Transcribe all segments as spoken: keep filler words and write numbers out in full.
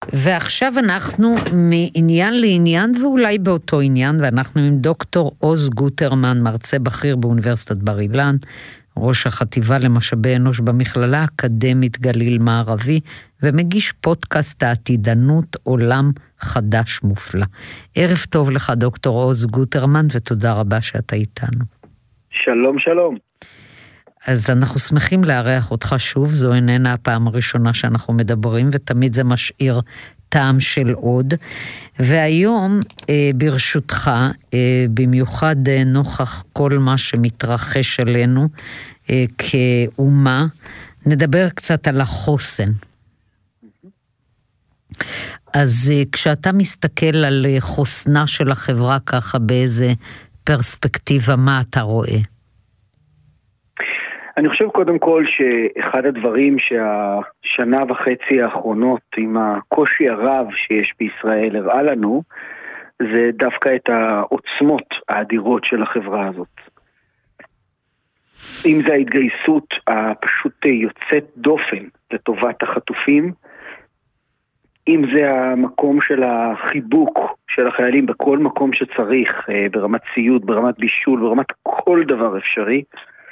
ועכשיו אנחנו מעניין לעניין ואולי באותו עניין, ואנחנו עם דוקטור עוז גוטרמן, מרצה בכיר באוניברסיטת בר אילן, ראש החטיבה למשאבי אנוש במכללה האקדמית גליל מערבי, ומגיש פודקאסט העתידנות עולם חדש מופלא. ערב טוב לך דוקטור עוז גוטרמן, ותודה רבה שאתה איתנו. שלום שלום. אז אנחנו שמחים לארח אותך שוב, זו איננה הפעם הראשונה שאנחנו מדברים, ותמיד זה משאיר טעם של עוד. והיום, אה, ברשותך, אה, במיוחד אה, נוכח כל מה שמתרחש עלינו אה, כאומה, נדבר קצת על החוסן. אז אה, כשאתה מסתכל על אה, חוסנה של החברה ככה, באיזה פרספקטיבה, מה אתה רואה? אני חושב קודם כל שאחד הדברים שהשנה וחצי האחרונות עם הקושי הרב שיש בישראל הראה לנו, זה דווקא את העוצמות האדירות של החברה הזאת. אם זה ההתגייסות הפשוט יוצאת דופן לטובת החטופים, אם זה המקום של החיבוק של החיילים בכל מקום שצריך, ברמת ציוד, ברמת בישול, ברמת כל דבר אפשרי,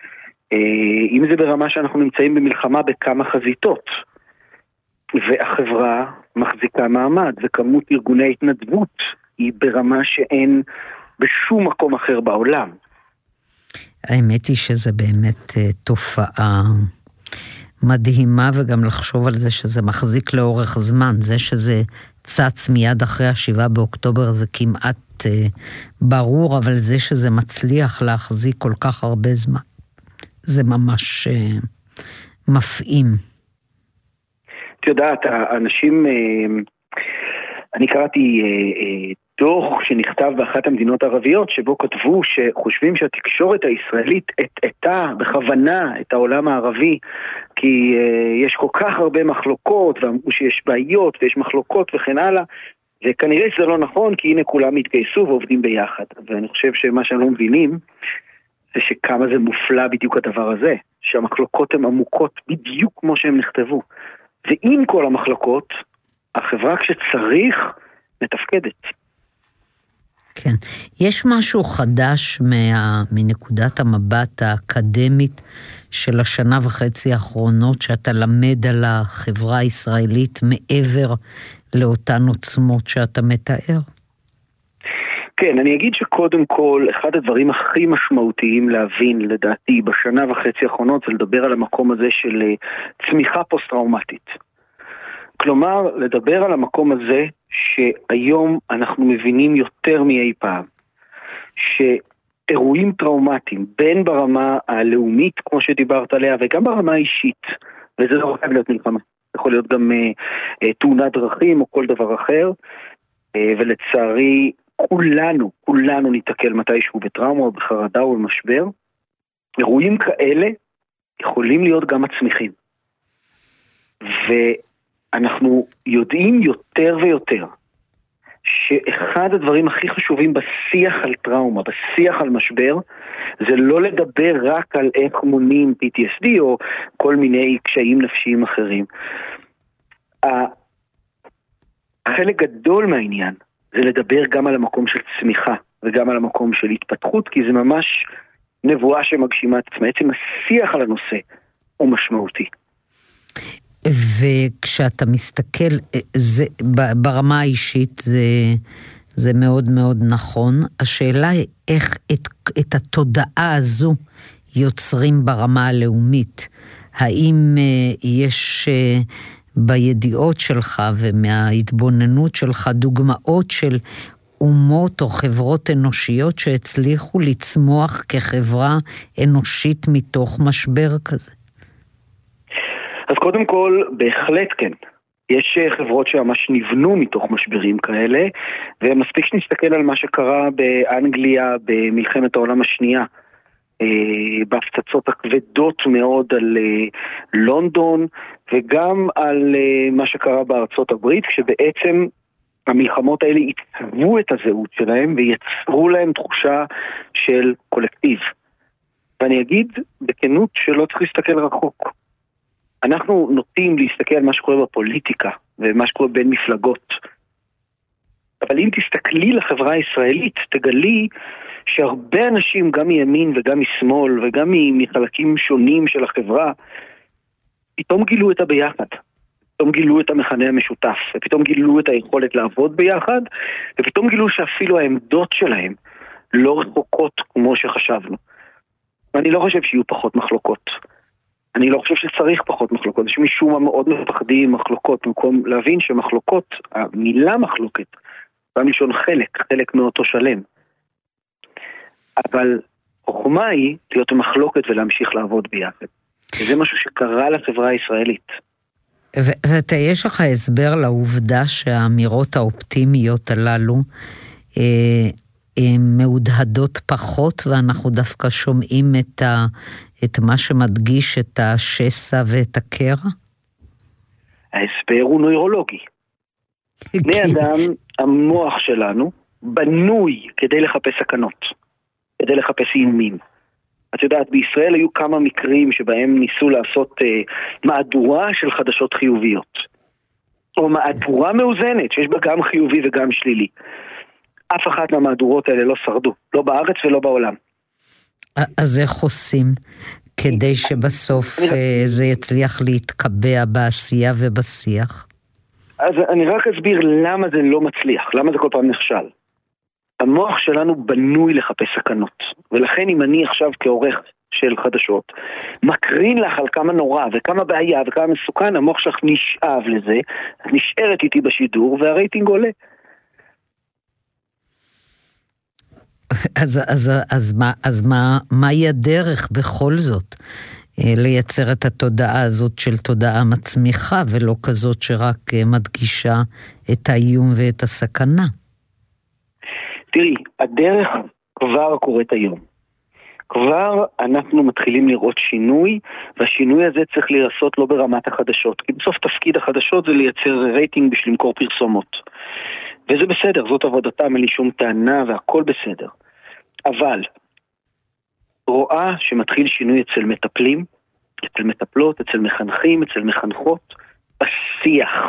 אם זה ברמה שאנחנו נמצאים במלחמה בכמה חזיתות, והחברה מחזיקה מעמד, וכמות ארגוני התנדבות היא ברמה שאין בשום מקום אחר בעולם. האמת היא שזה באמת תופעה מדהימה, וגם לחשוב על זה שזה מחזיק לאורך זמן, זה שזה צץ מיד אחרי השבעה באוקטובר זה כמעט ברור, אבל זה שזה מצליח להחזיק כל כך הרבה זמן, זה ממש uh, מפעים. את יודעת, האנשים, uh, אני קראתי uh, uh, דוח שנכתב באחת המדינות הערביות, שבו כתבו שחושבים שהתקשורת הישראלית הטעתה בכוונה את העולם הערבי, כי uh, יש כל כך הרבה מחלוקות, ואמרו שיש בעיות ויש מחלוקות וכן הלאה, וכנראה שזה לא נכון, כי הנה כולם התגייסו ועובדים ביחד. ואני חושב שמה שהם לא מבינים, זה שכמה זה מופלא בדיוק הדבר הזה, שהמחלוקות הן עמוקות בדיוק כמו שהן נכתבו. ועם כל המחלוקות, החברה כשצריך מתפקדת. כן. יש משהו חדש מה, מנקודת המבט האקדמית של השנה וחצי האחרונות, שאתה למד על החברה הישראלית מעבר לאותן עוצמות שאתה מתאר? כן, אני אגיד שקודם כל, אחד הדברים הכי משמעותיים להבין, לדעתי, בשנה וחצי האחרונות, זה לדבר על המקום הזה של צמיחה פוסט-טראומטית. כלומר, לדבר על המקום הזה שהיום אנחנו מבינים יותר מאי פעם, שאירועים טראומטיים, בין ברמה הלאומית, כמו שדיברת עליה, וגם ברמה האישית, וזה לא רק להיות מלחמה, יכול להיות גם uh, תאונת דרכים או כל דבר אחר, uh, ולצערי, כולנו, כולנו ניתקל מתישהו בטראומה או בחרדה או במשבר. אירועים כאלה יכולים להיות גם מצמיחים. ואנחנו יודעים יותר ויותר שאחד הדברים הכי חשובים בשיח על טראומה, בשיח על משבר, זה לא לדבר רק על איך מונים פי טי אס די או כל מיני קשיים נפשיים אחרים. החלק גדול מהעניין זה לדבר גם על המקום של צמיחה, וגם על המקום של התפתחות, כי זה ממש נבואה שמגשימה את עצמה. עצם השיח על הנושא הוא משמעותי. וכשאתה מסתכל, זה, ברמה האישית זה, זה מאוד מאוד נכון. השאלה היא איך את, את התודעה הזו יוצרים ברמה הלאומית. האם יש בידיעות שלך ומההתבוננות שלך דוגמאות של אומות או חברות אנושיות שהצליחו לצמוח כחברה אנושית מתוך משבר כזה? אז קודם כל, בהחלט כן. יש חברות שממש נבנו מתוך משברים כאלה, ומספיק שנסתכל על מה שקרה באנגליה במלחמת העולם השנייה, בהפצצות הכבדות מאוד על לונדון, וגם על מה שקרה בארצות הברית, כשבעצם המלחמות האלה התהוו את הזהות שלהם, ויצרו להם תחושה של קולקטיב. ואני אגיד בכנות שלא צריך להסתכל רחוק. אנחנו נוטים להסתכל על מה שקורה בפוליטיקה ומה שקורה בין מפלגות. אבל אם תסתכלי לחברה הישראלית, תגלי שהרבה אנשים, גם מימין וגם משמאל וגם מחלקים שונים של החברה, פתאום גילו את הביחד. פתאום גילו את המכנה המשותף, ופתאום גילו את היכולת לעבוד ביחד, ופתאום גילו שאפילו העמדות שלהם לא רחוקות כמו שחשבנו. ואני לא חושב שיהיו פחות מחלוקות. אני לא חושב שצריך פחות מחלוקות. יש משום מה מאוד מפחדים מחלוקות, במקום להבין שמחלוקות, המילה מחלוקת, במשון חלק, חלק מאותו שלם. אבל החוכמה היא להיות מחלוקת ולהמשיך לעבוד ביחד. וזה משהו שקרה לחברה הישראלית. ואתה, יש לך הסבר לעובדה שהאמירות האופטימיות הללו אה, אה, מהודהדות פחות, ואנחנו דווקא שומעים את, ה, את מה שמדגיש את השסע ואת הקרע? ההסבר הוא נוירולוגי. בני אדם, המוח שלנו, בנוי כדי לחפש סכנות, כדי לחפש איומים. את יודעת, בישראל היו כמה מקרים שבהם ניסו לעשות אה, מהדורה של חדשות חיוביות. או מהדורה מאוזנת, שיש בה גם חיובי וגם שלילי. אף אחת מהמהדורות האלה לא שרדו, לא בארץ ולא בעולם. אז איך עושים כדי שבסוף אה, זה יצליח להתקבע בעשייה ובשיח? אז אני רק אסביר למה זה לא מצליח, למה זה כל פעם נכשל. המוח שלנו בנוי לחפש סכנות, ולכן אם אני עכשיו כעורך של חדשות, מקרין לך על כמה נורא וכמה בעיה וכמה מסוכן, המוח שלך נשאב לזה, נשארת איתי בשידור והרייטינג עולה. אז, אז, אז, מה, אז מה, מהי הדרך בכל זאת לייצר את התודעה הזאת של תודעה מצמיחה, ולא כזאת שרק מדגישה את האיום ואת הסכנה? תראי, הדרך כבר קורית היום. כבר אנחנו מתחילים לראות שינוי, והשינוי הזה צריך להיעשות לא ברמת החדשות, כי בסוף תפקיד החדשות זה לייצר רייטינג בשביל למכור פרסומות. וזה בסדר, זאת עבודתם, אין לי שום טענה והכל בסדר. אבל רואה שמתחיל שינוי אצל מטפלים, אצל מטפלות, אצל מחנכים, אצל מחנכות, בשיח.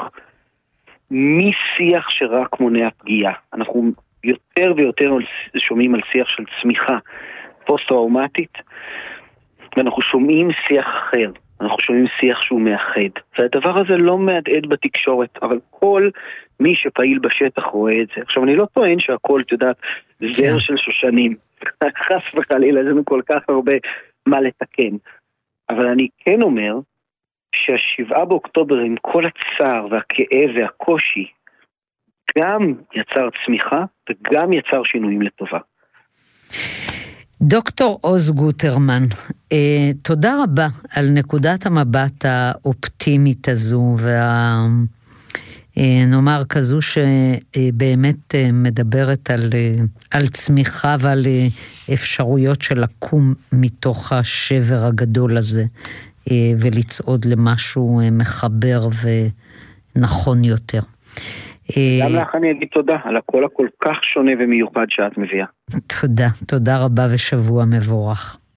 משיח שרק מונע פגיעה. אנחנו יותר ויותר שומעים על שיח של צמיחה פוסט-טראומטית, ואנחנו שומעים שיח אחר, אנחנו שומעים שיח שהוא מאחד, והדבר הזה לא מהדהד בתקשורת, אבל כל מי שפעיל בשטח רואה את זה. עכשיו אני לא טוען שהכל, אתה יודעת, זר של שושנים, חס וחלילה, יש לנו כל כך הרבה מה לתקן, אבל אני כן אומר שהשבעה באוקטובר עם כל הצער והכאב והקושי, גם יצר צמיחה וגם יצר שינויים לטובה. דוקטור עוז גוטרמן, אה, תודה רבה על נקודת המבט האופטימית הזו, וה, אה, נאמר כזו שבאמת אה, מדברת על, אה, על צמיחה ועל אה, אפשרויות של לקום מתוך השבר הגדול הזה, אה, ולצעוד למשהו אה, מחבר ונכון יותר. גם לך אני אגיד תודה על הקול הכל כך שונה ומיוחד שאת מביאה. תודה, תודה רבה ושבוע מבורך.